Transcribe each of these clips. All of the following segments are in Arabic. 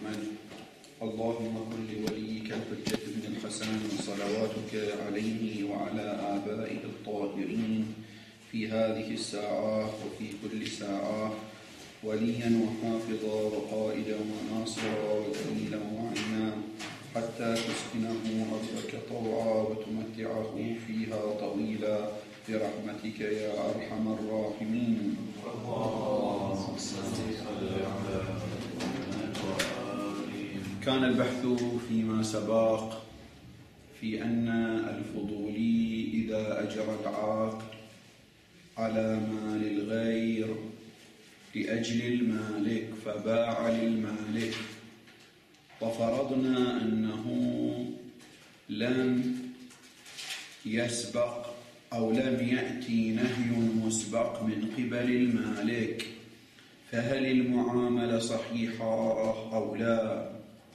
محمد. اللهم كن لوليك الحجة بن الحسن وصلواتك عليه وعلى آبائه الطاهرين في هذه الساعات وفي كل ساعة وليا وحافظا وقائدا وناصرا ودليلا وعينا حتى تسكنه أرضك طوعا وتمتعه فيها طويلا برحمتك يا أرحم الراحمين. كان البحث فيما سبق في أن الفضولي إذا أجرى العقد على مال الغير لأجل المالك فباع للمالك، وفرضنا أنه لم يسبق أو لم يأتي نهي مسبق من قبل المالك، فهل المعاملة صحيحة أو لا؟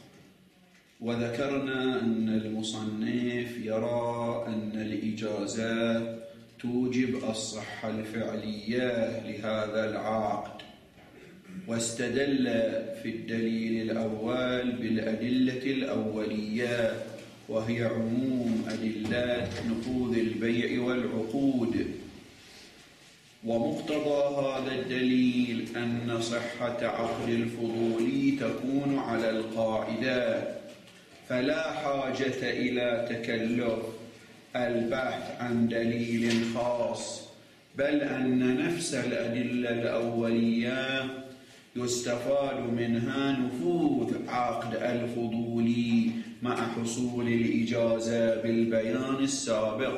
وذكرنا أن المصنف يرى أن الإجازة توجب الصحة الفعلية لهذا العقد، واستدل في الدليل الأول بالأدلة الأولية وهي عموم أدلة نفوذ البيع والعقود. ومقتضى هذا الدليل أن صحة عقد الفضول تكون على القاعدة، فلا حاجة إلى تكلف البحث عن دليل خاص، بل أن نفس الأدلة الأولية يستفاد منها نفوذ عقد الفضول مع حصول الإجازة بالبيان السابق.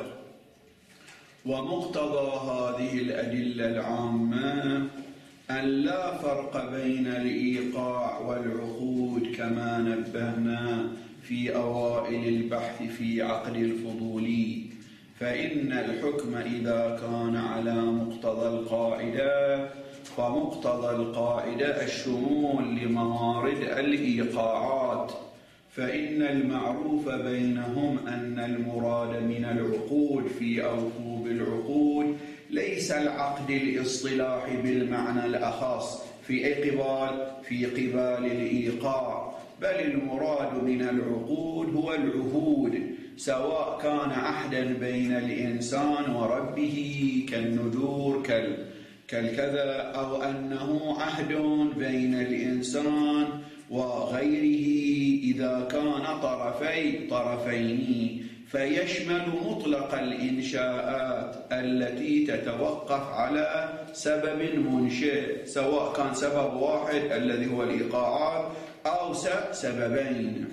ومقتضى هذه الأدلة العامة أن لا فرق بين الإيقاع والعقود كما نبهنا في أوائل البحث في عقد الفضول، فإن الحكم إذا كان على مقتضى القاعدة فمقتضى القاعدة الشمول لموارد الإيقاعات، فإن المعروف بينهم أن المراد من العقود في أوفوا بالعقود ليس العقد الاصطلاحي بالمعنى الأخص في قبال الإيقاع، بل المراد من العقود هو العهود، سواء كان عهدا بين الإنسان وربه كالنذور كالكذا، أو أنه عهد بين الإنسان وغيره إذا كان طرفين، فيشمل مطلق الإنشاءات التي تتوقف على سبب منشئ، سواء كان سبب واحد الذي هو الإيقاعات أو سببين.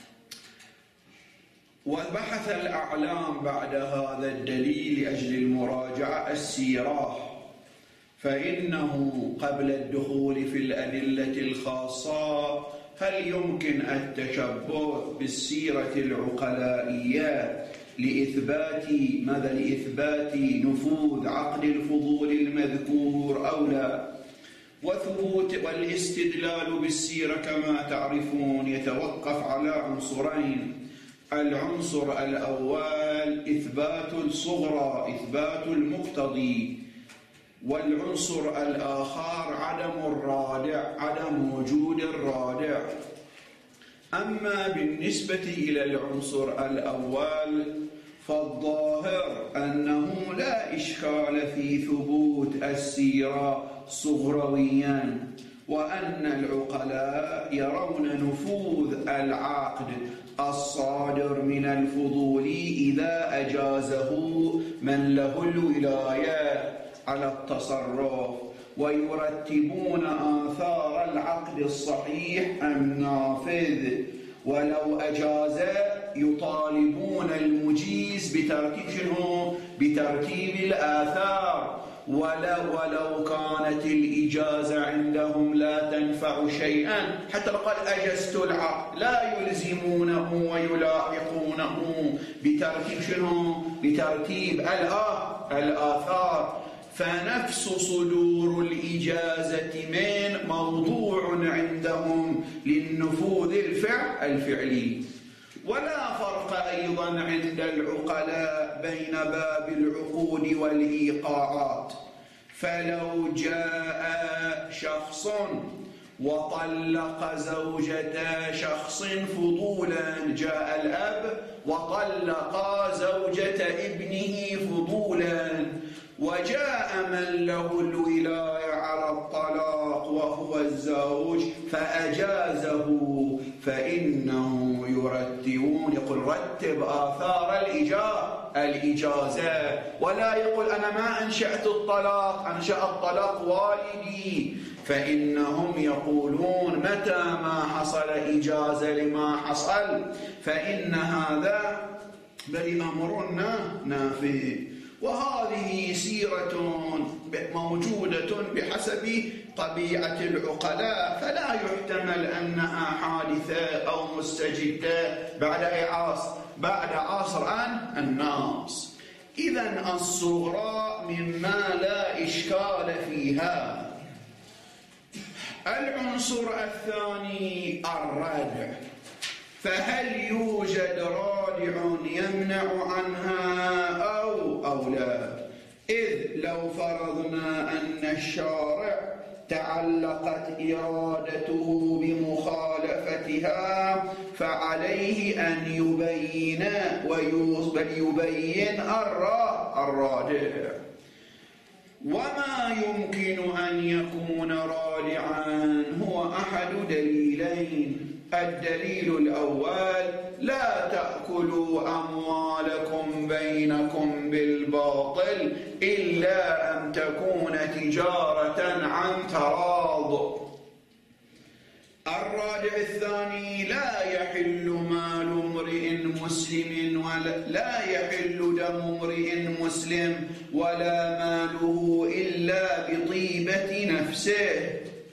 وبحث الأعلام بعد هذا الدليل لأجل المراجعة السيرة، فإنه قبل الدخول في الأدلة الخاصة هل يمكن التشبه بالسيرة العقلائية لإثبات نفوذ عقد الفضول المذكور أو لا؟ والاستدلال بالسيرة كما تعرفون يتوقف على عنصرين: العنصر الأول إثبات الصغرى، إثبات المقتضي، والعنصر الآخر عدم وجود الرادع. أما بالنسبة إلى العنصر الأول فالظاهر أنه لا إشكال في ثبوت السيرة صغرويا، وأن العقلاء يرون نفوذ العقد الصادر من الفضول إذا أجازه من له الولاية على التصرف، ويرتبون آثار العقد الصحيح النافذ، ولو أجاز يطالبون المجيز بترتيب الآثار، ولو كانت الإجازة عندهم لا تنفع شيئا، حتى لو قال أجزت العقد لا يلزمونه ويلاحقونه بترتيب الآثار. فنفس صدور الإجازة من موضوع عندهم للنفوذ الفعلي. ولا فرق أيضا عند العقلاء بين باب العقود والإيقاعات، فلو جاء شخص وطلق زوجة شخص فضولا، جاء الأب وطلق زوجة ابنه فضولا، وجاء من له الولاية على الطلاق وهو الزوج فأجازه، فإنه يرتبون، يقول رتب آثار الإجازة، ولا يقول أنا ما أنشأت الطلاق، أنشأ الطلاق والدي، فإنهم يقولون متى ما حصل إجازة لما حصل فإن هذا بل أمر نافذ. وهذه سيرة موجودة بحسب طبيعة العقلاء، فلا يحتمل أنها حادثة أو مستجدة بعد عصر الناس. إذن الصغرى مما لا إشكال فيها. العنصر الثاني الردع، فهل يوجد رادع يمنع عنها أو لا؟ إذ لو فرضنا أن الشارع تعلقت إرادته بمخالفتها فعليه أن يبين الرادع. وما يمكن أن يكون رادعا هو أحد دليلين. الدليل الأول: لا تأكلوا أموالكم بينكم بالباطل إلا أن تكون تجارة عن تراض. الرادع الثاني: لا يحل مال امرئ مسلم لا يحل دم امرئ مسلم ولا ماله إلا بطيبة نفسه.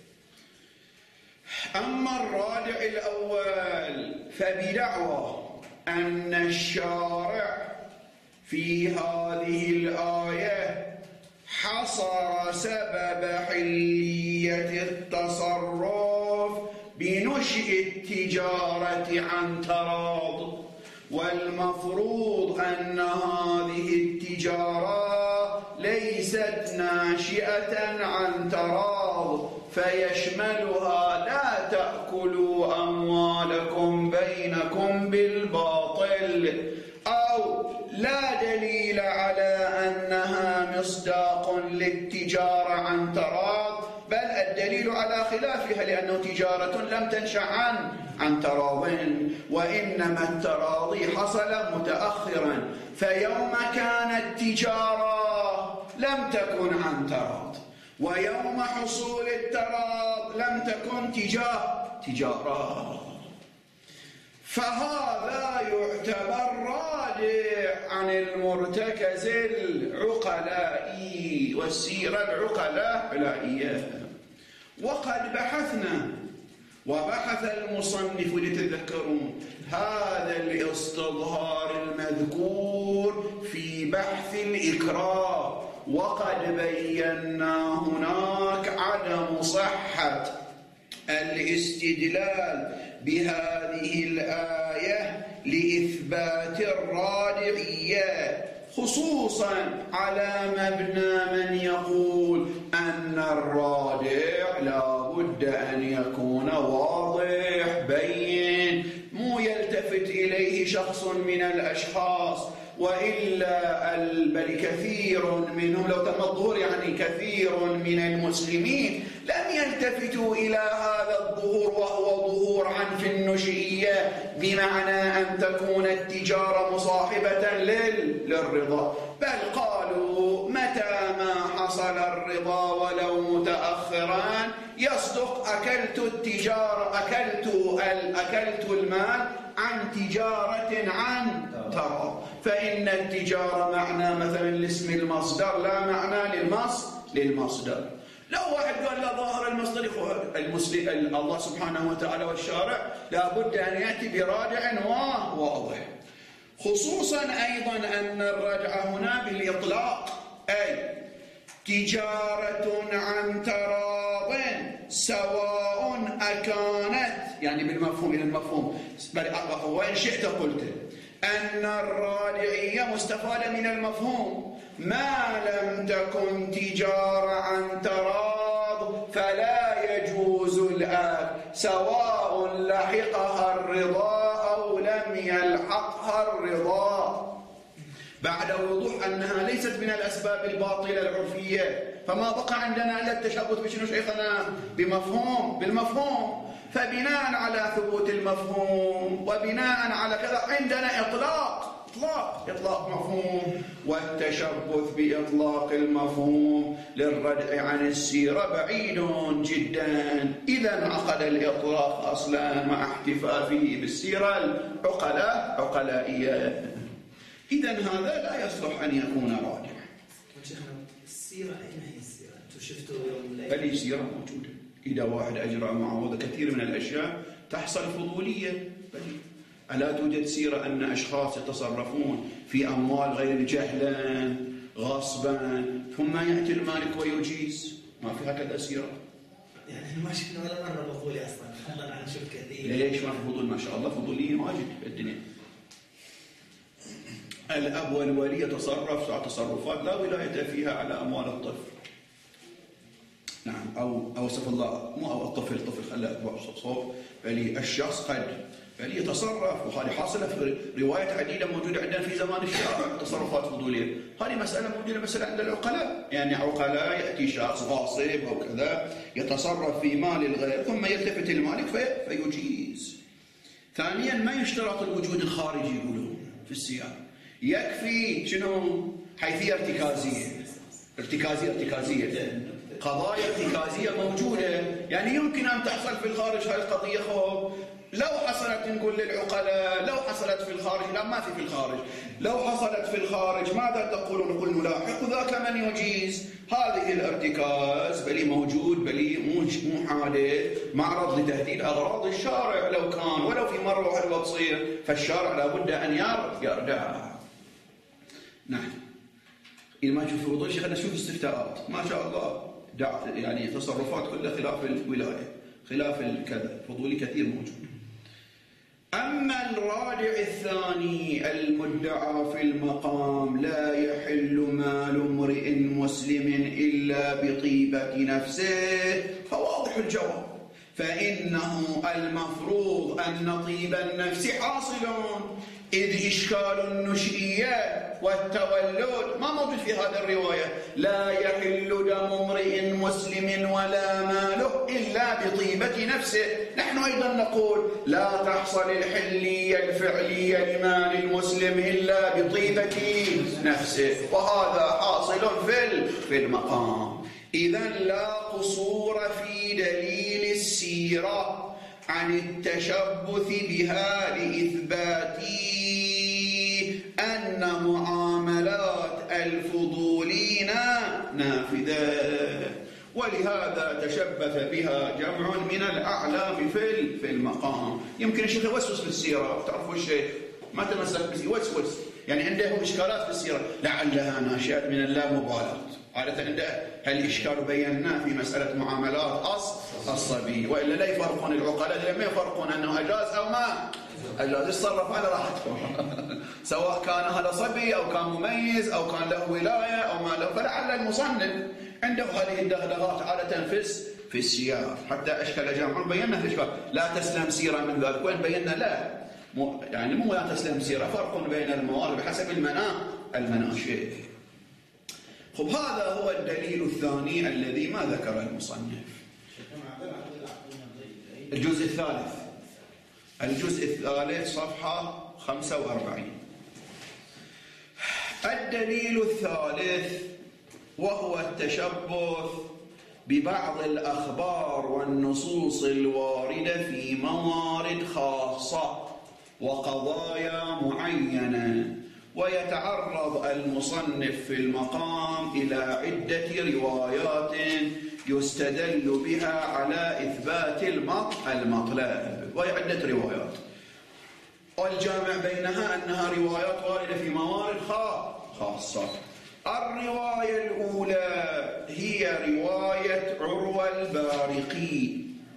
أما الرادع الأول فبدعوى أن الشارع في هذه الآية حصر سبب حلية التصرف بنشء التجارة عن تراض، والمفروض أن هذه التجارة ليست ناشئة عن تراض، فيشملها لا تأكلوا أموالكم بينكم بالباطل، أو لا دليل على أنها مصداق للتجارة عن تراض، بل الدليل على خلافها، لأنه تجارة لم تنشأ عن تراض، وإنما التراضي حصل متأخرا، فيوم كانت تجارة لم تكن عن تراض، ويوم حصول التراض لم تكن تجارة، فهذا يعتبر رادع عن المرتكز العقلائي والسيرة العقلائية. وقد بحثنا وبحث المصنف لتذكرون هذا الاستظهار المذكور في بحث الإكراه، وقد بينا هناك عدم صحة الاستدلال بهذه الآية لإثبات الرادعية، خصوصا على مبنى من يقول أن الرادع لا بد أن يكون واضح بين، مو يلتفت إليه شخص من الأشخاص، وإلا بل كثير منهم، لو تم الظهور يعني كثير من المسلمين لم يلتفتوا إلى هذا الظهور، وهو ظهور عنف النشئية، بمعنى أن تكون التجارة مصاحبة للرضا، بل قالوا متى ما حصل الرضا ولو متأخرا يصدق أكلت التجارة أكلت المال عن تجارة عن تراض، فإن التجارة معنى مثلا لاسم المصدر لا معنى للمصدر. لو واحد قال لا ظاهر المصدر المسلم الله سبحانه وتعالى والشارع لابد أن يأتي برادع واضح، خصوصا أيضا أن الرجعة هنا بالإطلاق، أي تجارة عن تراض سواء أكانت، يعني بالمفهوم إلى المفهوم، وإن شئت قلت أن الرادعية مستفادة من المفهوم، ما لم تكن تجارة عن تراض فلا يجوز الأكل سواء لحقها الرضا أو لم يلحقها الرضا، بعد وضوح أنها ليست من الأسباب الباطلة العرفية. فما بقى عندنا إلا التشبث بشنو شيخنا؟ بالمفهوم. فبناء على ثبوت المفهوم وبناء على كذا عندنا إطلاق مفهوم، والتشبث بإطلاق المفهوم للردع عن السيرة بعيد جدا. إذا عقد الإطلاق أصلا مع احتفافه بالسيرة العقلائية. إذا هذا لا يصلح أن يكون راجعا. السيرة أين هي السيرة؟ أنتم شفتوا يوم هذه سيرة موجودة. إذا واحد أجرى معه كثير من الأشياء تحصل فضولية. ألا توجد سيرة أن أشخاص يتصرفون في أموال غير جهلا غصبا ثم يأتي المالك ويجيز؟ ما في هكذا سيرة. يعني ما شفنا ولا مرة فضولي أصلا، فضلا عن شوف كثير. ليش ما في فضول؟ ما شاء الله فضوليين واجد في الدنيا. الأب والولي يتصرف تصرفات لا ولاية فيها على أموال الطفل. نعم، أو سف الله مو أو الطفل خلاه صوب، بل الشخص قد يتصرف، وهذه حاصلة في روايات عديدة موجودة عندنا في زمان الشارع، تصرفات فضولية. هذه مسألة موجودة مثلا عند العقلاء، يعني عقلاء يأتي شخص غاصب أو كذا يتصرف في مال الغير ثم يلتفت المالك فيجيز. ثانيا ما يشترط الوجود الخارجي يقولون في السياق، يكفي شنو؟ حيثية ارتكازية قضايا ارتكازية موجودة، يعني يمكن أن تحصل في الخارج هذه القضية. لو حصلت نقول للعقلاء لو حصلت في الخارج، لا ما في الخارج، لو حصلت في الخارج ماذا تقولون؟ نقول نلاحق ذاك من يجيز هذه الارتكاز، بلي موجود بلي مو حادث معرض لتهديد أغراض الشارع لو كان، ولو في مرة واحدة تصير، فالشارع لابد أن يردع. نعم، إذا ما نشوف فضول شيخنا نشوف استفتاءات ما شاء الله، يعني تصرفات كلها خلاف الولاية، خلاف الكذا، فضولي كثير موجود. أما الرادع الثاني المدعى في المقام: لا يحل مال امرئ مسلم إلا بطيبة نفسه، فواضح الجواب، فإنه المفروض أن طيب النفس حاصل، إذ إشكال النشئية والتولد ما موجود في هذه الرواية. لا يحل دم امرئ مسلم ولا ماله إلا بطيبة نفسه. نحن أيضا نقول لا تحصل الحلية الفعلية لمال المسلم إلا بطيبة نفسه، وهذا حاصل في المقام. إذن لا قصور في دليل السيرة عن التشبث بها لإثبات أن معاملات الفضولين نافذة، ولهذا تشبث بها جمع من الأعلام في المقام. يمكن الشيخ يوسوس في السيرة، تعرفوا الشيخ ما تمسك بس يوسوس، يعني عنده إشكالات في السيرة لعلها ناشئة من اللامبالاة. عادة عنده هالإشكال بيناه في مسألة معاملات الصبي، وإلا لا يفرقون العقلاء، لما يفرقون أنه أجاز أو ما أجاز، يتصرف على راحتهم سواء كان هذا صبي أو كان مميز أو كان له ولاية أو ما له. فلعل المصنف عنده هذه الدغدغات عادة في السياق، حتى أشكال جمع بينا في الإشكال. لا تسلم سيرة من ذلك، وإن بينا لا يعني مو لا تسلم سيرة، فرق بين الموارد بحسب المناشئ. خب هذا هو الدليل الثاني الذي ما ذكر المصنف. الجزء الثالث صفحة 45. الدليل الثالث وهو التشبث ببعض الأخبار والنصوص الواردة في موارد خاصة وقضايا معينة. ويتعرض المصنف في المقام إلى عدة روايات يستدل بها على إثبات المطلب، وهي عدة روايات، والجامع بينها أنها روايات واردة في موارد خاصة. الرواية الأولى هي رواية عروة البارقي،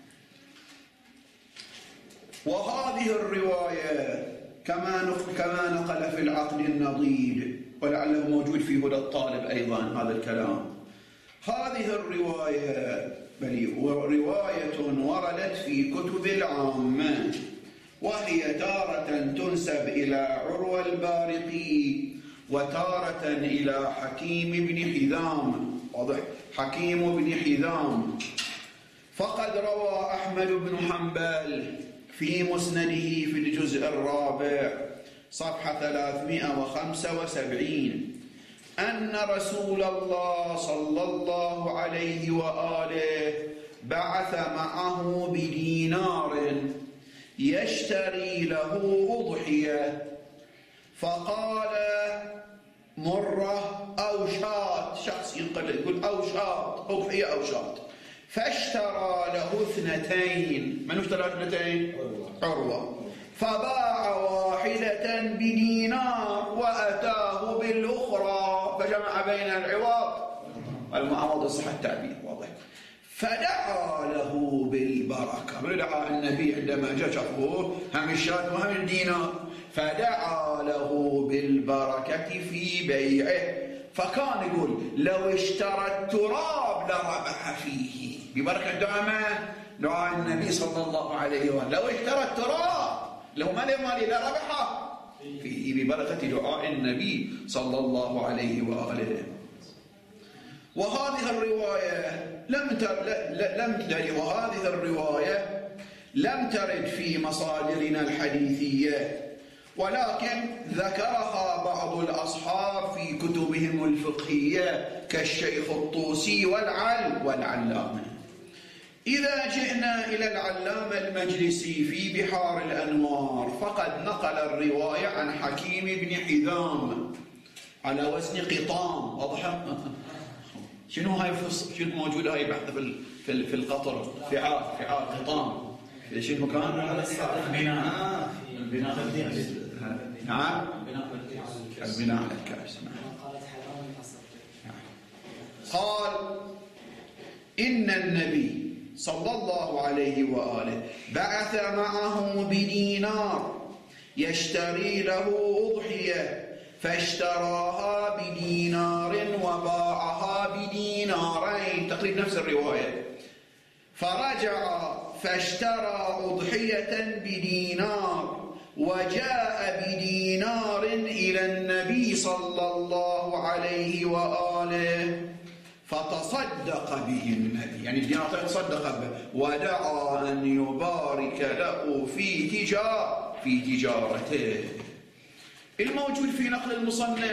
وهذه الرواية كما نقل في العقد النضيد، ولعله موجود في هدى الطالب أيضا هذا الكلام. هذه الرواية بل رواية وردت في كتب العامة، وهي تارة تنسب إلى عروة البارقي وتارة إلى حكيم بن حذام. واضح؟ حكيم بن حذام. فقد روى أحمد بن حنبل في مسنده في الجزء الرابع صفحة 375 أن رسول الله صلى الله عليه وآله بعث معه بدينار يشتري له أضحية، فقال مرة أو شاة، شخص يقول أو شاة، أضحية أو شاة، فاشترى له 2. من اشترى 2؟ عروة. فباع واحدة بدينار وأتاه بالأخرى، فجمع بين العوض والمعوض، صح التعبير. واضح؟ فدعا له بالبركة. من دعا النبي عندما جاء شافوه هم الشاة وهم الدينار، فدعا له بالبركة في بيعه. فكان يقول لو اشترى التراب لربح فيه، ببركة دعاء النبي صلى الله عليه وسلم. لو اشترى التراب، لو مالي لربح فيه، ببركة دعاء النبي صلى الله عليه وآله. وهذه الرواية لم ترد في مصادرنا الحديثية، ولكن ذكرها بعض الأصحاب في كتبهم الفقهية كالشيخ الطوسي والعلامة. إذا جئنا إلى العلامة المجلسي في بحار الأنوار، فقد نقل الرواية عن حكيم بن حذام على وزن قطام. واضح؟ شنو هاي شنو موجودة هاي بحث في القطر؟ فعال قطام. شنو كان؟ البناء. نعم، البناء على الكأس. قال إن النبي صلى الله عليه وآله بعث معه بدينار يشتري له أضحية، فاشتراها بدينار وباعها بدينارين، تقريبا نفس الرواية. فرجع فاشترى أضحية بدينار وجاء بدينار إلى النبي صلى الله عليه وآله فتصدق به النبي، يعني الدينار تصدق به، ودعا أن يبارك له في تجارته. الموجود في نقل المصنف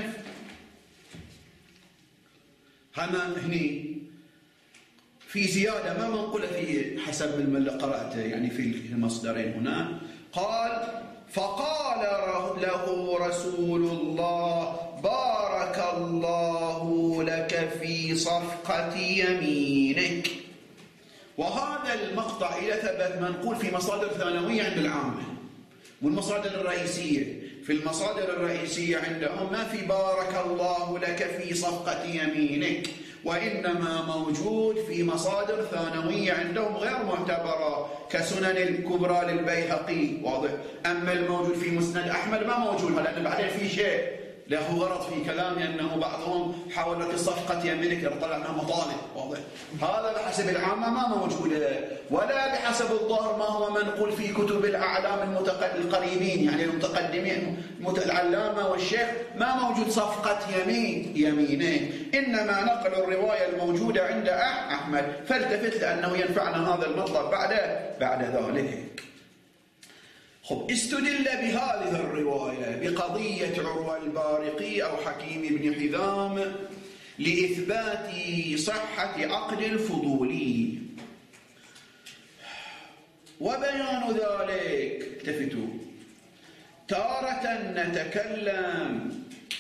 هني في زيادة ما منقولة في حسب من قرأته، يعني في المصدرين هنا. قال فقال له رسول الله بارك الله لك في صفقة يمينك. وهذا المقطع إذا ثبت منقول في مصادر ثانوية عند العامة، والمصادر الرئيسية في المصادر الرئيسية عندهم ما في بارك الله لك في صفقة يمينك، وإنما موجود في مصادر ثانوية عندهم غير معتبرة كسنن الكبرى للبيهقي. واضح؟ أما الموجود في مسند أحمد ما موجود، لأن بعدين في شيء له غرض في كلامي أنه بعضهم حاول لك صفقة يمينك طلع منها مطالب. واضح؟ هذا بحسب العامة ما موجودة، ولا بحسب الظاهر ما هو منقول في كتب الأعلام القريبين، يعني المتقدمين العلامة والشيخ، ما موجود صفقة يمينين، إنما نقل الرواية الموجودة عند أحمد. فالتفت لأنه ينفعنا هذا المطلب بعد ذلك. استدل بهذه الرواية بقضية عروة البارقي أو حكيم بن حذام لإثبات صحة عقد الفضولي. وبيان ذلك، التفتوا، تارة نتكلم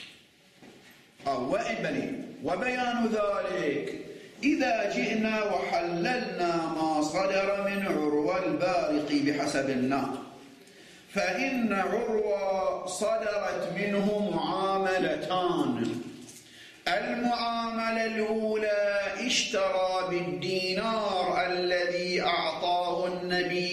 وبيان ذلك إذا جئنا وحللنا ما صدر من عروة البارقي بحسب النقل، فإن عروة صدرت منه معاملتان. المعاملة الأولى اشترى بالدينار الذي أعطاه النبي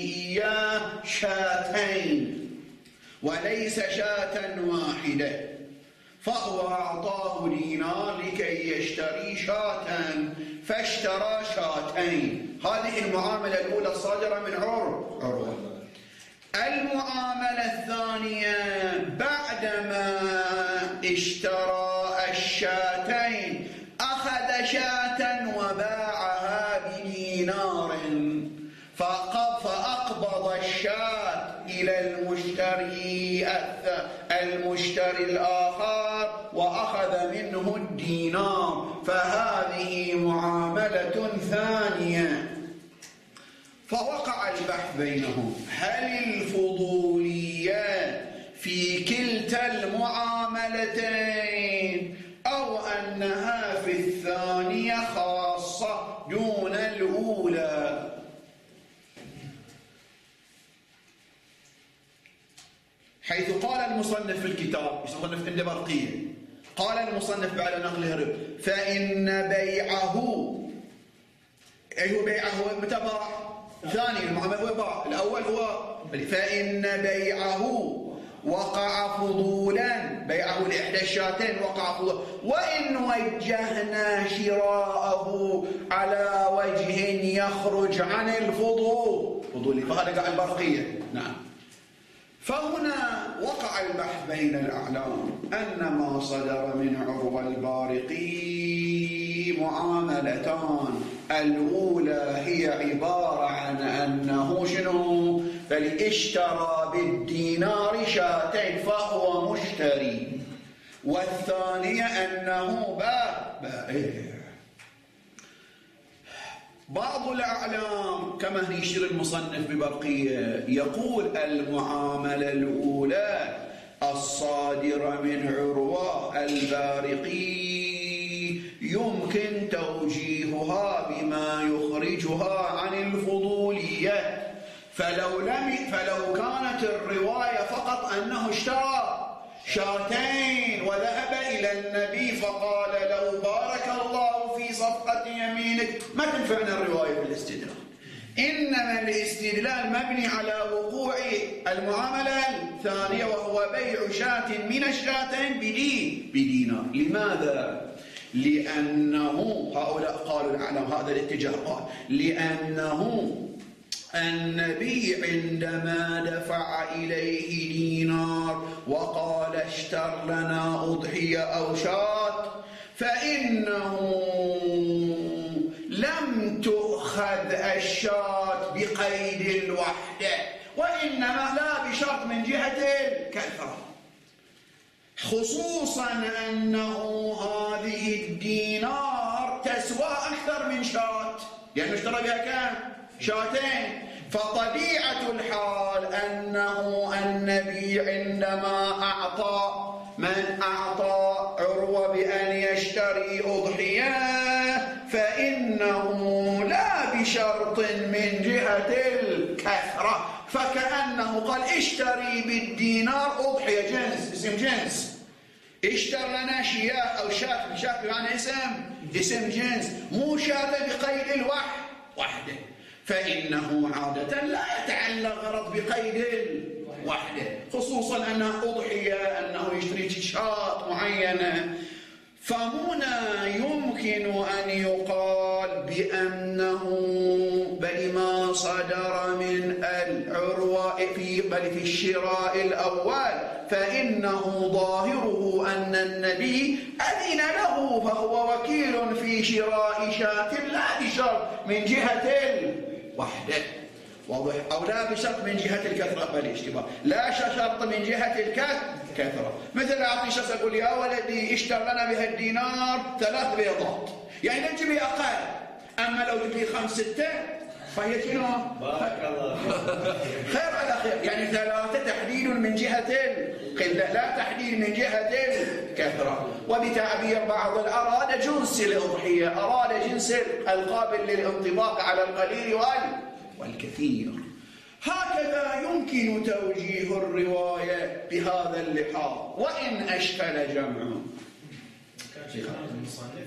إياه 2 وليس 1 واحدة، فهو أعطاه دينار لكي يشتري شاة فاشترى شاتين. هذه المعاملة الأولى الصادرة من عروة. المعاملة الثانية بعدما اشترى الشاتين أخذ شاة وباعها بدينار فأقبض الشاة إلى المشتري الآخر وأخذ منه الدينار، فهذه معاملة ثانية. فوقع البحث بينهم هل الفضوليات في كلتا المعاملتين أو أنها في الثانية خاصة دون الأولى. حيث قال المصنف في الكتاب، يصنف عند برقية، قال المصنف بعد نقله رب فإن بيعه، أي هو بيعه متى باع؟ ثاني المعاملة هو باع، الأول هو فإن بيعه وقع فضولا، بيعه لإحدى الشاتين وقع فضولا، وإن وجهنا شراءه على وجه يخرج عن الفضول، فهذا قاع البرقية. نعم. فهنا وقع البحث بين الأعلام أن ما صدر من عروة البارقي معاملتان. الأولى هي عبارة عن أنه شنو؟ بل اشترى بالدينار شاتين فهو مشتري، والثانية أنه بائع. بعض الأعلام كما يشير المصنف ببرقية يقول المعاملة الأولى الصادرة من عروة البارقي يمكن توجيهها بما يخرجها عن الفضولية، فلو كانت الرواية فقط أنه اشترى شاتين وذهب إلى النبي فقال له بارك الله في صفقة يمينك، ما تنفعنا الرواية بالاستدلال. إنما الاستدلال مبني على وقوع المعاملة الثانية وهو بيع شاة من الشاتين بدينار. لماذا؟ لأنه هؤلاء قالوا الأعلام هذا الاتجاه قال لأنه النبي عندما دفع إليه دينار وقال اشتر لنا أضحية أو شاة فإنه لم تؤخذ الشاة بقيد الوحدة، وإنما لا بشرط من جهة الكثرة، خصوصا أنه هذه الدينار تسوى أكثر من شاة، يعني اشترى بها كم؟ شاتين. فطبيعة الحال أنه النبي عندما أعطى عروة بأن يشتري أضحية فإنه لا بشرط من جهة الكثرة، فكأنه قال اشتري بالدينار أضحية جنس، اسم جنس، اشتر لنا شياه أو شاة، شاة بمعنى اسم جنس، مو شاة بقيد الوحدة، فإنه عادة لا يتعلق غرض بقيد الوحدة، خصوصا أنها أضحية، أنه يشتري شاة معينة. فهنا يمكن أن يقال بأنه بل ما صدر من العروة في الشراء الأول فإنه ظاهره أن النبي أذن له، فهو وكيل في شراء شاة لا بشرط من جهة الوحدة، واضح؟ أو لا بشرط من جهة الكثرة، بل اشتباه، لا شرط من جهة الكثرة. مثل أعطي شخص أقول يا ولدي اشتر لنا بها الدينار 3 بيضات، يعني نجيب لي أقل، أما لو جبت لي 5 6 فهي شنو؟ بارك الله خير على خير، يعني 3 تحديد من جهة القلة لا تحديد من جهة الكثرة. وبتعبير بعض أراد جنس الأضحية، أراد جنس القابل للانطباق على القليل والكثير. هكذا يمكن توجيه الرواية بهذا اللحاظ وإن أشكل جمعه.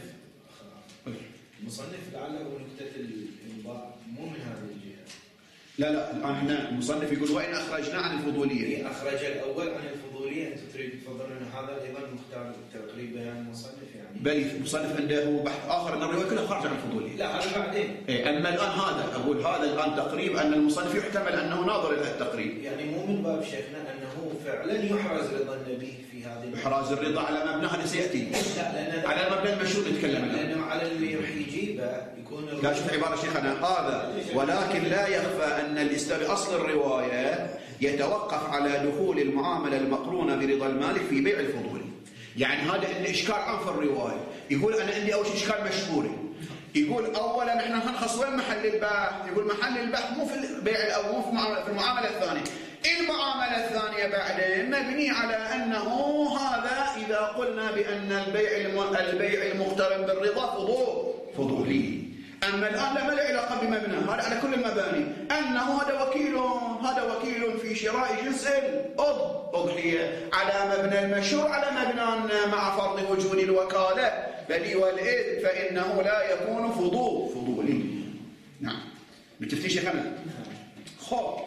المصنف لعله نكتة الإنباء مو من هذه الجهة، لا الآن احنا المصنف يقول وإن أخرجنا عن الفضولية. أخرج الأول عن الفضولية، أنتم تريد تفضلون أن هذا أيضا مختار تقريب بيان المصنف يعني. بل المصنف عنده بحث آخر أن الرواية كلها خارجة عن الفضولية. لا هذا بعدين. أما الآن هذا أقول هذا الآن تقريب أن المصنف يحتمل أنه ناظر إلى التقريب. يعني مو من باب شيخنا أنه فعلا يحرز رضا النبي في هذه. إحراز الرضا على مبنى هذا سيأتي. على المبنى المشهور نتكلم عنه. لأنه على اللي راح يجيبه يكون. لا شوف عبارة شيخنا هذا، ولكن لا يخفى أن أصل الرواية يتوقف على دخول المعاملة المقرونة برضا المالك في بيع الفضولي. يعني هذا عندي إشكال عام في الرواية. يقول أنا عندي أول شيء إشكال مشهوري. يقول أولا إحنا هنخص وين محل البحث؟ يقول محل البحث مو في البيع الأول، مو في المعاملة الثانية. المعاملة الثانية بعدين مبني على أنه هذا إذا قلنا بأن البيع المقترن بالرضا فضولي. أما الآن لا له علاقة بمبنى، هذا على كل المباني أنه هذا وكيل في شراء جنس الأضحية على مبنى المشهور، على مبنى مع فرض وجود الوكالة بل والإذن فإنه لا يكون فضولي. نعم بالتفتيش يا خالد. خب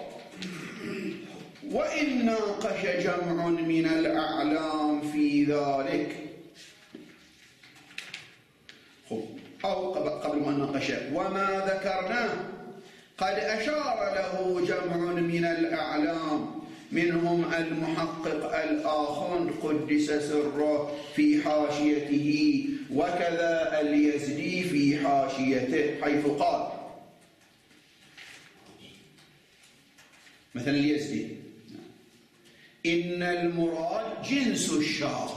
وإن ناقش جمع من الأعلام في ذلك، خب أو قبل ما نناقش وما ذكرناه قد أشار له جمع من الأعلام منهم المحقق الآخر قدس سره في حاشيته، وكذا اليزدي في حاشيته، حيث قال مثلا اليزدي إن المراد جنس الشاة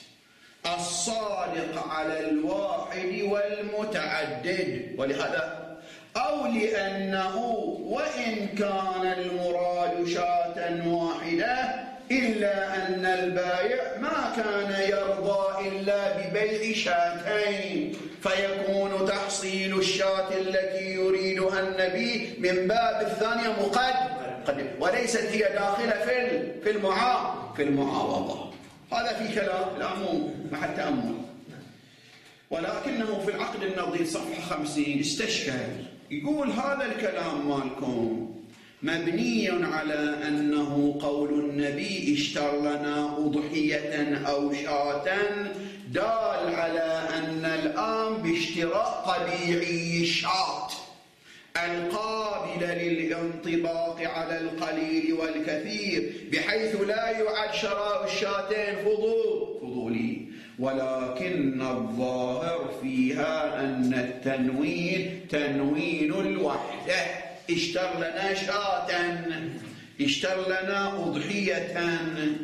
الصادق على الواحد والمتعدد، ولهذا أو لأنه وإن كان المراد شاة واحدة إلا أن البائع ما كان يرضى إلا ببيع شاتين، فيكون تحصيل الشاة التي يريدها النبي من باب الثانية مقدم، وليست هي داخلة في المعاوضة. هذا في كلام العموم محل تأمل، ولكنه في العقد النظير صفحة 50 استشكل، يقول هذا الكلام مالكم مبني على أنه قول النبي اشتر لنا أضحية أو شاة دال على أن الآن باشتراء طبيعي الشاة القابلة للانطباق على القليل والكثير، بحيث لا يعد شراء الشاتين فضولي، ولكن الظاهر فيها أن التنوين تنوين الوحدة. اشتر لنا شاة، اشتر لنا أضحية،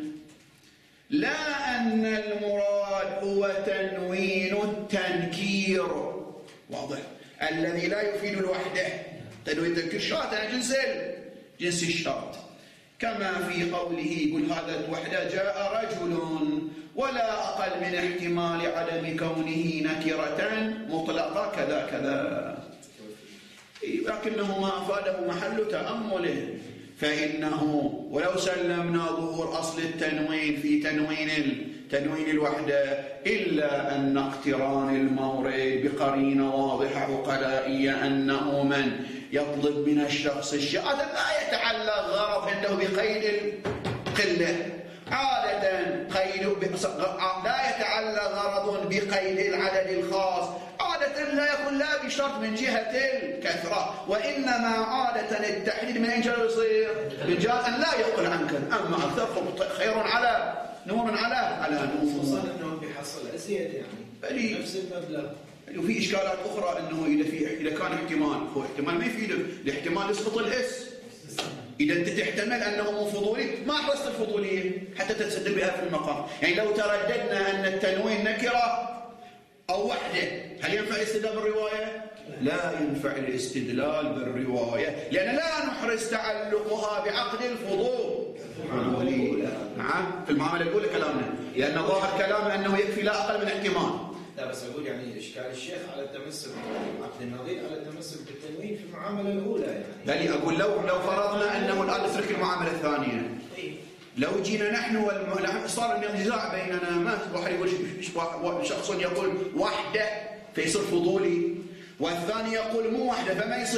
لا أن المراد هو تنوين التنكير، واضح، الذي لا يفيد الوحدة. تنوين تنكير شاة جنس الشاة، كما في قوله يقول هذا الوحدة جاء رجل ولا أقل من احتمال عدم كونه نكرة مطلقة كذا كذا، لكنه ما أفاده محل تأمله، فإنه ولو سلمنا ظهور أصل التنوين في تنوين الوحدة إلا أن اقتران المورد بقرينة واضحة عقلائية أنه من يطلب من الشخص الشيء هذا لا يتعلق غرض عنده بقيد القلة، عادة لا يتعلق غرض بقيد العدد الخاص، عادة لا يكون لا بشرط من جهة الكثرة، وإنما عادة التحديد من أين يصير؟ من جهة أن لا يقل عنك، أما أكثر خير على نور على نور، خصوصا أنه بيحصل أزيد يعني نفس المبلغ. وفي إشكالات أخرى أنه إذا كان احتمال، هو احتمال ما يفيد، الاحتمال يسقط الإس. إذا أنت تحتمل أنه مو فضولي ما حرصت الفضولية حتى تتسدد بها في المقام. يعني لو ترددنا أن التنوين نكرة أو وحدة هل ينفع الاستدلال بالرواية؟ لا ينفع الاستدلال بالرواية، لأن لا نحرص تعلقها بعقد الفضولي. نعم في المعاملة الأولى كلامنا، لأن ظاهر كلامنا أنه يكفي لا أقل من احتمال. لا بس أقول يعني إشكال الشيخ على التمسك عقد النظير على التمسك بالتنوين في المعاملة الأولى يعني. بل أقول لو فرضنا أنه الآن نترك المعاملة الثانية، لو جينا نحن صار النزاع بيننا، ما واحد يقول شخص يقول وحدة فيصير فضولي، والثاني يقول مو وحدة فما يصير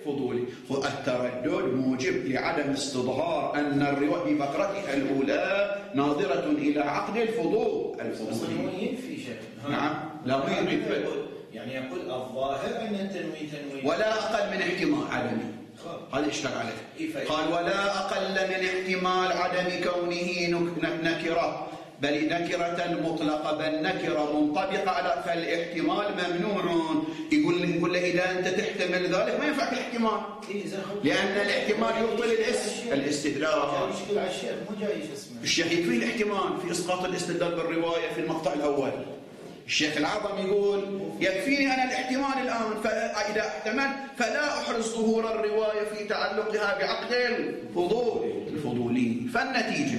فضولي. التردد موجب لعدم استظهار أن الرواية في فقرتها الأولى ناظرة إلى عقد الفضول أصلا هو ينفي شيء. نعم، لا ما ينفي، يعني يقول الظاهر أن التنوين تنوين ولا أقل من احتمال عدمي. هذا اشتغل عليه. قال ولا أقل من احتمال عدم كونه نكرة، بل نكرة مطلقة، بل نكرة منطبقة على، فالاحتمال ممنوع. يقول له إذا أنت تحتمل ذلك ما ينفع الاحتمال، لأن الاحتمال يبطل الاستدلال. الشيخ يكفي الاحتمال في إسقاط الاستدلال بالرواية في المقطع الأول. الشيخ العظم يقول يكفيني أنا الاحتمال الآن، فإذا احتمل فلا أحرز ظهور الرواية في تعلقها بعقد الفضولي. فالنتيجة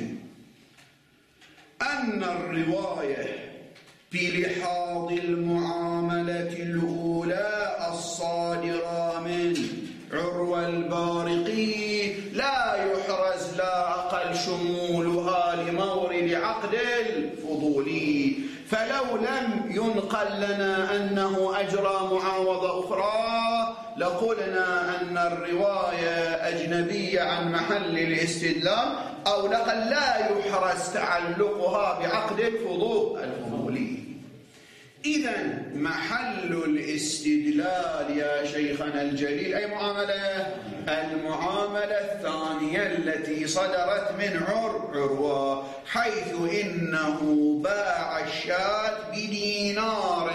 أن الرواية بلحاظ المعاملة الأولى الصادرة من عروة البارقي لا يحرز لا أقل شمولها لمورد عقد الفضولي. فلو لم ينقل لنا أنه أجرى معاوضة أخرى لقلنا أن الرواية أجنبية عن محل الاستدلال، أو لقد لا يحرز تعلقها بعقد الفضولي. إذن محل الاستدلال يا شيخنا الجليل أي معاملة؟ المعاملة الثانية التي صدرت من عروة، حيث إنه باع الشاة بدينار.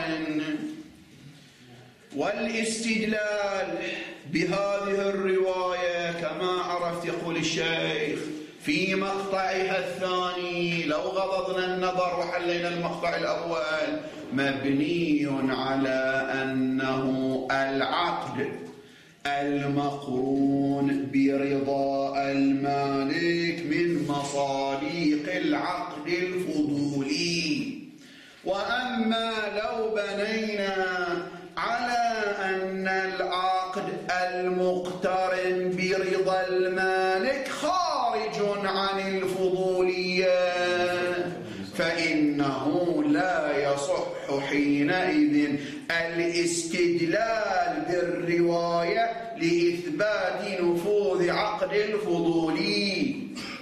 والاستدلال بهذه الرواية كما عرفت يقول الشيخ في مقطعها الثاني، لو غضضنا النظر وحلينا المقطع الأول، مبني على أنه العقد المقرون برضا المالك من مصادق العقد الفضولي. وأما لو بنينا على أن العقد المقترن برضا المالك خارج عن الفضولية فإنه لا يصح حينئذ الاستدلال بالرواية لإثبات نفوذ عقد الفضولي.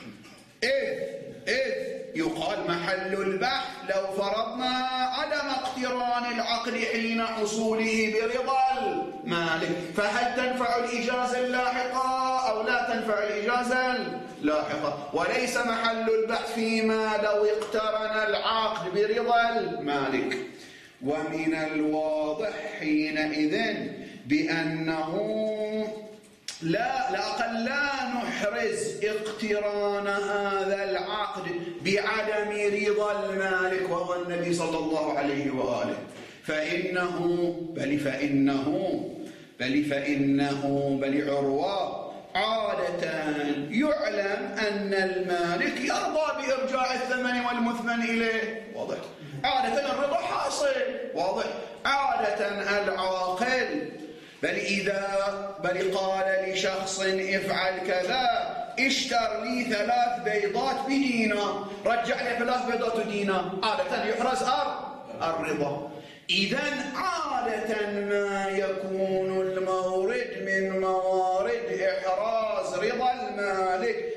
إذ يقال محل البحث لو فرضنا عدم اقتران العقد حين حصوله برضا المالك، فهل تنفع الإجازة اللاحقة أو لا تنفع الإجازة اللاحقة؟ وليس محل البحث فيما لو اقترن العقد برضا المالك. ومن الواضح حينئذ بأنه لا نحرز اقتران هذا العقد بعدم رضا المالك وهو النبي صلى الله عليه وآله، بل عروة عادة يعلم أن المالك يرضى بإرجاع الثمن والمثمن إليه، واضح، عادة الرضا حاصل، واضح، عادة العاقل بل قال لشخص افعل كذا، اشتر لي 3 بيضات بدينار، رجع لي 3 بيضات بدينار، عادة يحرز الرضا. إذن عادة ما يكون المورد من موارد إحراز رضا المالك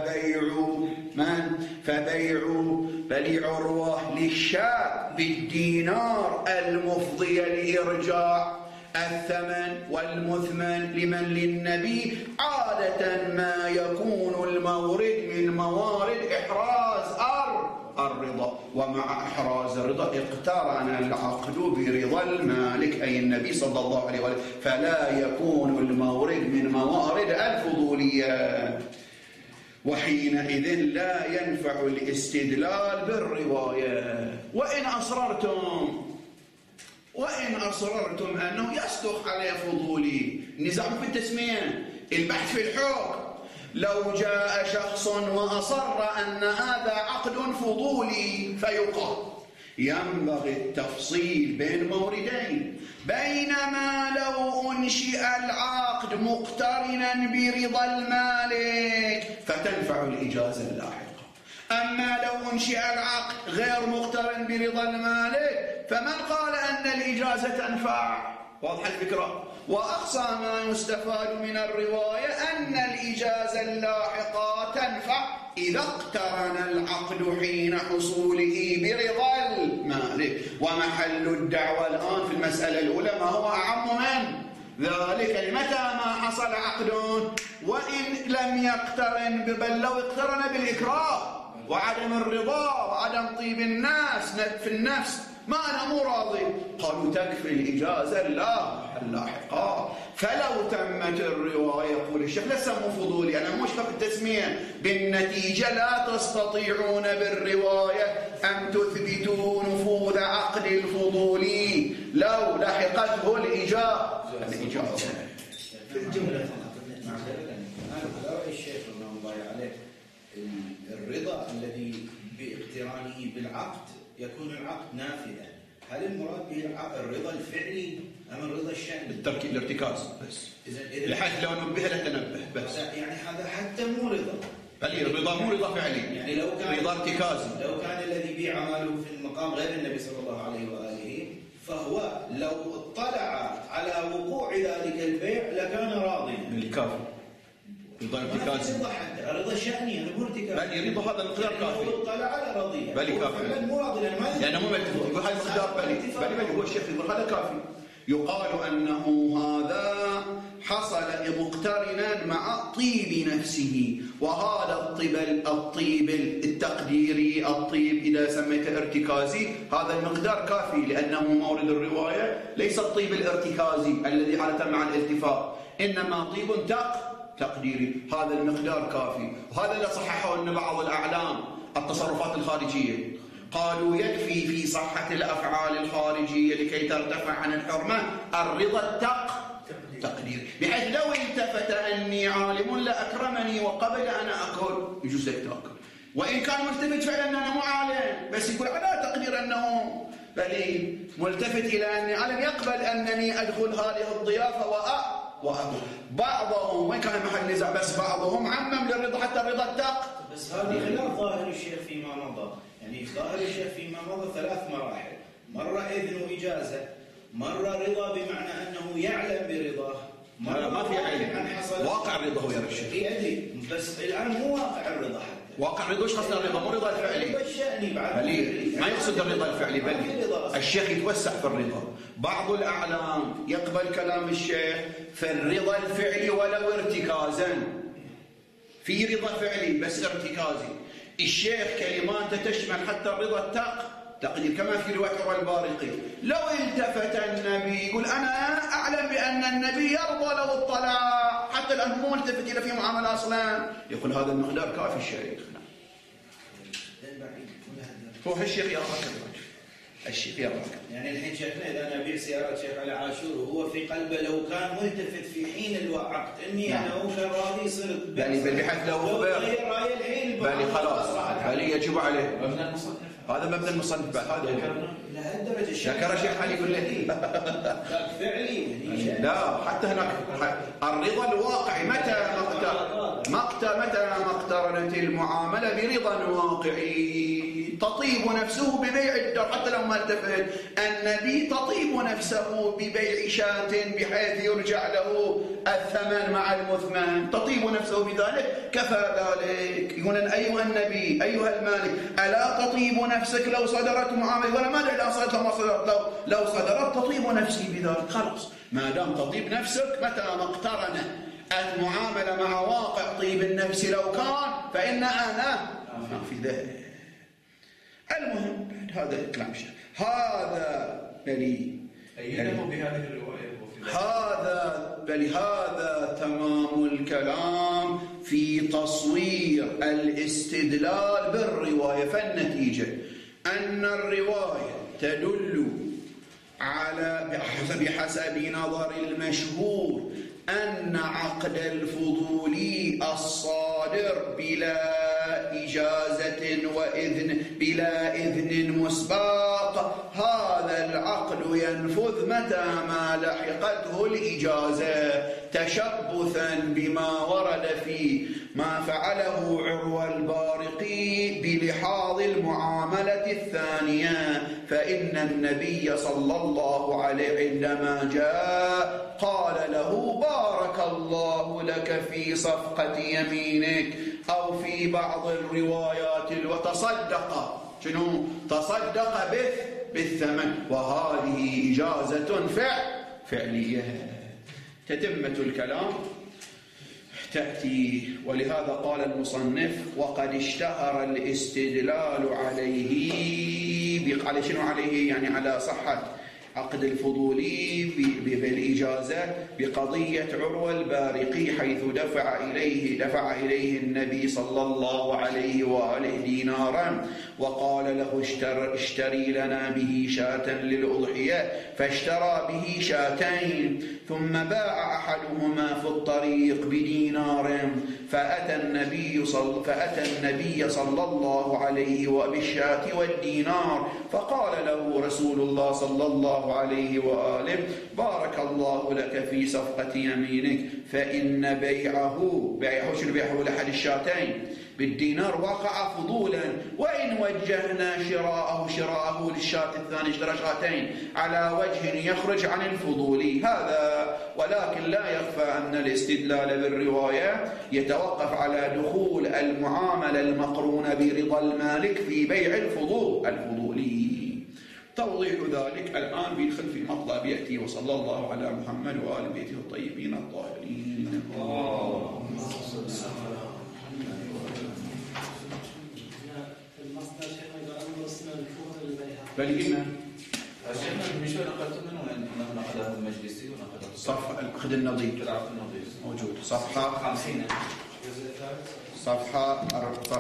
فبيع عروة للشاة بالدينار المفضية لإرجاع الثمن والمثمن لمن للنبي عادة ما يكون المورد من موارد إحراز الرضا. ومع إحراز الرضا اقترن العقد برضا المالك أي النبي صلى الله عليه وسلم، فلا يكون المورد من موارد الفضولية، وحينئذ لا ينفع الاستدلال بالرواية. وإن أصررتم أنه يصدق عليه فضولي، النزاع في التسمية، البحث في الحكم، لو جاء شخص وأصر أن هذا عقد فضولي فيقال ينبغي التفصيل بين موردين، بينما لو أنشئ العقد مقترنا برضا المالك فتنفع الإجازة اللاحقة. أما لو أنشئ العقد غير مقترن برضا المالك فمن قال أن الإجازة تنفع؟ واضح الفكرة؟ وأقصى ما يستفاد من الرواية أن الإجازة اللاحقة تنفع إذا اقترن العقد حين حصوله برضا المالك. ومحل الدعوة الآن في المسألة الأولى ما هو أعم من ذلك، متى ما حصل عقد وإن لم يقترن، بل لو اقترن بالإكراه وعدم الرضا وعدم طيب الناس في النفس، ما أنا مو راضي، قالوا تكفي الإجازة اللاحقة. فلو تمت الرواية، يقول الشيخ لا تسموا فضولي، أنا مش في التسمية، بالنتيجة لا تستطيعون بالرواية أن تثبتوا نفوذ عقد الفضولي لو لحقته الإجازة. في الجملة فقط أنا رأي الشيخ رحمه الله عليه، الرضا الذي باقترانه بالعقد يكون العقد نافذا، هل المراد به الرضا الفعلي أم الرضا الشأني؟ بالتركيب الارتكاز بس، بحيث لو نبه لتنبه بس، يعني هذا حتى مو رضا، بل الرضا مو رضا فعلي، يعني لو كان رضا ارتكازي. لو كان الذي بيع ماله في المقام غير النبي صلى الله عليه وآله، فهو لو اطلع على وقوع ذلك البيع لكان راضيا. الكافر رضا ارتكازي، رضا حتى رضا شأني، أنا مو ارتكازي، بل رضا هذا المقدار كافي. لو اطلع على رضيه بل كافي، مو راضي لأنه مو ملتفت، يقول هذا المقدار بل هو الشيخ يقول هذا كافي. يقال أنه هذا حصل مقترنا مع طيب نفسه، وهذا الطيب التقديري، الطيب إذا سميته ارتكازي، هذا المقدار كافي، لأنه مورد الرواية ليس الطيب الارتكازي الذي حالة مع الالتفات، إنما طيب تقديري، هذا المقدار كافي. وهذا اللي صححه أن بعض الأعلام التصرفات الخارجية قالوا يكفي في صحة الأفعال الخارجية لكي ترتفع عن الحرمة الرضا التقدير، بحيث لو التفت أني عالم لأكرمني وقبل أنا أكل، يجوز لك تأكل، وإن كان ملتفت فعلا أنا مو عالم، بس يقول على تقدير أنه بل ملتفت إلى أني عالم، يقبل أنني أدخل هذه الضيافة وأكل. بعضهم وإن كان محل نزاع، بس بعضهم عمم للرضا حتى الرضا بس هذه خلاف ظاهر الشيخ فيما مضى، يعني ظاهر الشيخ فيما مضى 3 مراحل، مرة إذن وإجازة، مرة رضا بمعنى أنه يعلم برضاه، مرة ما في علم، واقع الرضا هو يا الشيخ. أدري، بس الآن مو واقع الرضا حتى. واقع الرضا ايش قصده الرضا؟ مو الرضا الفعلي. ما يقصد الرضا الفعلي، بل الشيخ يتوسع في الرضا. بعض الأعلام يقبل كلام الشيخ في الرضا الفعلي ولو ارتكازا، في رضا فعلي بس ارتكازي. الشيخ كلماته تشمل حتى الرضا تقدير، كما في رواية عروة البارقي، لو التفت النبي يقول أنا أعلم بأن النبي يرضى لو اطلع، حتى الآن مو ملتفت إلى في معاملة أصلا، يقول هذا المقدار كافي الشيخ. هو الشيخ يرى هكذا، الشيخ يرى هكذا. يعني الحين شيخنا إذا أنا أبيع سيارات شيخ علي عاشور وهو في قلبه لو كان ملتفت في حين العقد إني أنا هو كان راضي يصير، يعني بحيث لو خبر بل خلاص بل يجب عليه هذا مبنى المصنف بعد هذا لهالدرجة شكر شيخ علي يقول لي فعلي لا، حتى هناك الرضا الواقعي متى ما اقترنت المعاملة برضا واقعي تطيب نفسه ببيع الدار، حتى لو ما التفت النبي تطيب نفسه ببيع شاة بحيث يرجع له الثمن مع المثمن، تطيب نفسه بذلك، كفى ذلك. يقول أيها النبي أيها المالك ألا تطيب نفسك لو صدرت معاملة، ولا ما لا صدرت ما صدرت، لو صدرت تطيب نفسي بذلك، خلاص ما دام تطيب نفسك متى ما اقترن المعاملة مع واقع طيب النفس لو كان، فإن أنا في ذلك. المهم هذا كلام الشيخ، هذا بلي بهذه الرواية هذا تمام الكلام في تصوير الاستدلال بالرواية. فالنتيجة أن الرواية تدل على بحسب نظر المشهور أن عقد الفضولي الصادر بلا إجازة وإذن بلا إذن مسبق، هذا العقد ينفذ متى ما لحقته الإجازة، تشبثا بما ورد في ما فعله عروة البارقي بلحاظ المعاملة الثانية، فإن النبي صلى الله عليه عندما جاء قال له بارك الله لك في صفقة يمينك، أو في بعض الروايات وتصدق، شنو؟ تصدق بالثمن، وهذه إجازة فعلية. تتمة الكلام تأتي، ولهذا قال المصنف وقد اشتهر الاستدلال عليه على شنو عليه؟ يعني على صحة عقد الفضولي بالإجازة بقضية عروة البارقي، حيث دفع إليه النبي صلى الله عليه وآله دينارا وقال له اشتري لنا به شاة للأضحية، فاشترى به شاتين، ثم باع أحدهما في الطريق بدينار، فأتى النبي صلى الله عليه وبالشاة والدينار، فقال له رسول الله صلى الله عليه وآله بارك الله لك في صفقة يمينك، فإن بيعه شنو بيعه لأحد الشاتين بالدينار وقع فضولا، وإن وجهنا شراءه للشاة الثاني اشترى شاتين على وجه يخرج عن الفضول هذا. ولكن لا يخفى أن الاستدلال بالرواية يتوقف على دخول المعاملة المقرونة برضا المالك في بيع الفضولي. توضيح ذلك الآن بيدخل في مطلب يأتي. وصلى الله على محمد وآل بيته الطيبين الطاهرين. بلينا شيخنا المشوار نقلت منه انه نقله المجلسي ونقله صفحة الأخذ النظير موجود صفحة 50 صفحة